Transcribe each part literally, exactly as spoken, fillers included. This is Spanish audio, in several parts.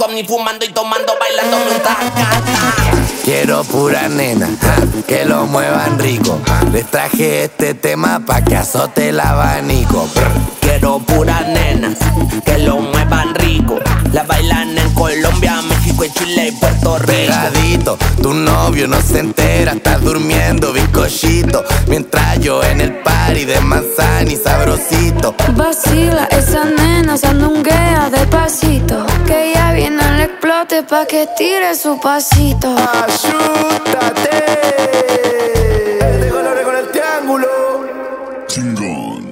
hop ni fumando y tomando, bailándome un tacata. Quiero pura nena, ja, que lo muevan rico. Les traje este tema pa' que azote el abanico. Brr. Quiero puras nenas que lo muevan rico. La bailan en Colombia, México, y Chile y Puerto Rico. Pegadito, tu novio no se entera, estás durmiendo bizcochito. Mientras yo en el party de manzana y sabrosito. Vacila, esa nena sandunguea despacito. Que ya viene el explote pa' que tire su pasito. ¡Ayúdate! De colores con el triángulo. Chingón.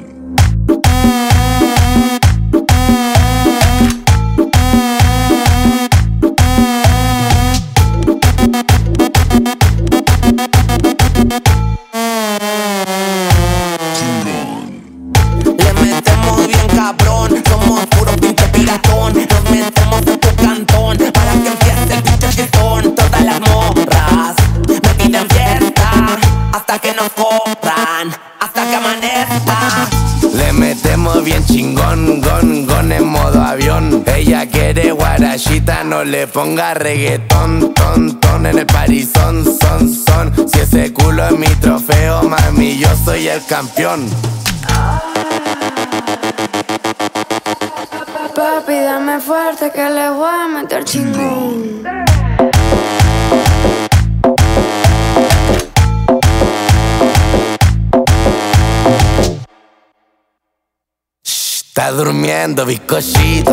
Le metemos bien cabrón, somos puros pinche piratón. Nos metemos en tu cantón para que empiece el pinche fiestón. Todas las morras me piden fiesta hasta que nos corran, hasta que amanezca. Le metemos bien chingón, gon, gon en modo avión. Ella quiere guarachita, no le ponga reggaetón, ton, ton en el parizón, son, son. Si ese culo es mi trofeo, mami, yo soy el campeón. Papi, dame fuerte que le voy a meter chingón. Shh, está durmiendo bizcochito.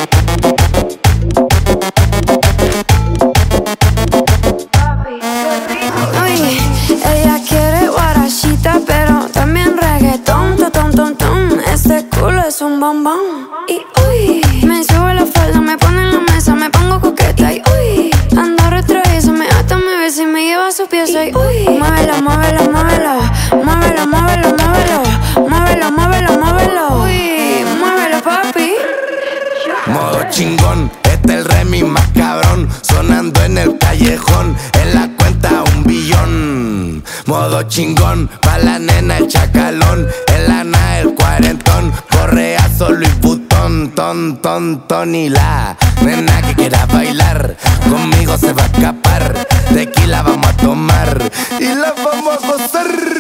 Oye, ella quiere guarachita, pero también reggaetón, ton, ton, ton. Este culo es un bombón. Y uy, me sube la falda, me pone en la mesa, me pongo coqueta. Y uy, ando retraída, me ata, me besa y me lleva a su pieza. Y uy, muévelo, muévelo, muévelo, muévelo, muévelo, muévelo, muévelo, muévelo, muévelo. Uy, muévelo, papi. Modo chingón, este es el remix más cabrón. Sonando en el callejón, en la cuenta un billón. Modo chingón, pa' la nena el chacalón. En la nave el cuarentón, correazo Louis Vuitton, ton, ton, ton. Y la nena que quiera bailar, conmigo se va a escapar. Tequila vamos a tomar y la vamos a gozar.